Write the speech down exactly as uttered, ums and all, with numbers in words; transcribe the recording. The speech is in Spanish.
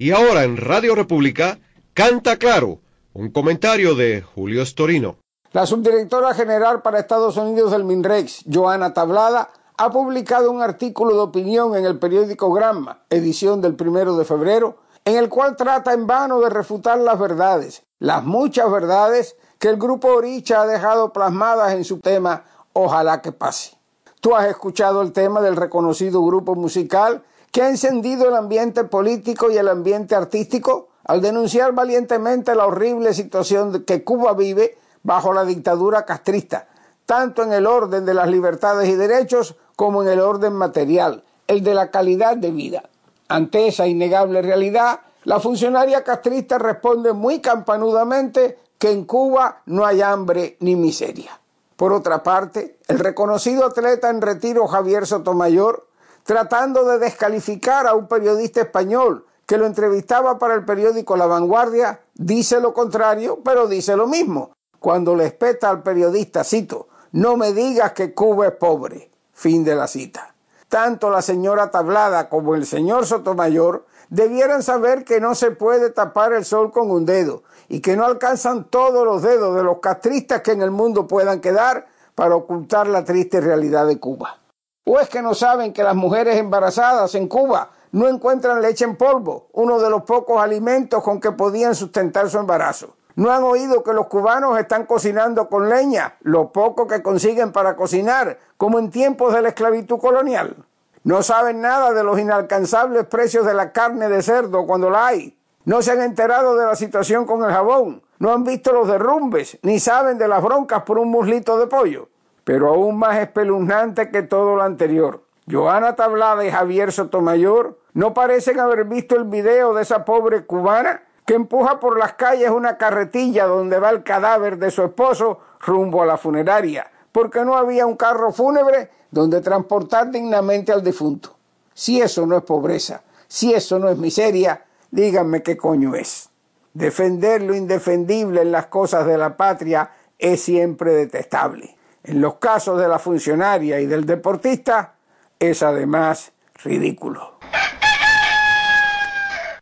Y ahora en Radio República, Canta Claro, un comentario de Julio Storino. La subdirectora general para Estados Unidos del MINREX, Johanna Tablada, ha publicado un artículo de opinión en el periódico Gramma, edición del primero de febrero, en el cual trata en vano de refutar las verdades, las muchas verdades que el grupo Orisha ha dejado plasmadas en su tema Ojalá que pase. Tú has escuchado el tema del reconocido grupo musical que ha encendido el ambiente político y el ambiente artístico al denunciar valientemente la horrible situación que Cuba vive bajo la dictadura castrista, tanto en el orden de las libertades y derechos como en el orden material, el de la calidad de vida. Ante esa innegable realidad, la funcionaria castrista responde muy campanudamente que en Cuba no hay hambre ni miseria. Por otra parte, el reconocido atleta en retiro Javier Sotomayor, tratando de descalificar a un periodista español que lo entrevistaba para el periódico La Vanguardia, dice lo contrario, pero dice lo mismo. Cuando le espeta al periodista, cito, no me digas que Cuba es pobre, fin de la cita. Tanto la señora Tablada como el señor Sotomayor debieran saber que no se puede tapar el sol con un dedo y que no alcanzan todos los dedos de los castristas que en el mundo puedan quedar para ocultar la triste realidad de Cuba. ¿O es que no saben que las mujeres embarazadas en Cuba no encuentran leche en polvo, uno de los pocos alimentos con que podían sustentar su embarazo? ¿No han oído que los cubanos están cocinando con leña, lo poco que consiguen para cocinar, como en tiempos de la esclavitud colonial? ¿No saben nada de los inalcanzables precios de la carne de cerdo cuando la hay? ¿No se han enterado de la situación con el jabón? ¿No han visto los derrumbes, ni saben de las broncas por un muslito de pollo? Pero aún más espeluznante que todo lo anterior, Johanna Tablada y Javier Sotomayor no parecen haber visto el video de esa pobre cubana que empuja por las calles una carretilla donde va el cadáver de su esposo rumbo a la funeraria, porque no había un carro fúnebre donde transportar dignamente al difunto. Si eso no es pobreza, si eso no es miseria, díganme qué coño es. Defender lo indefendible en las cosas de la patria es siempre detestable. En los casos de la funcionaria y del deportista, es además ridículo.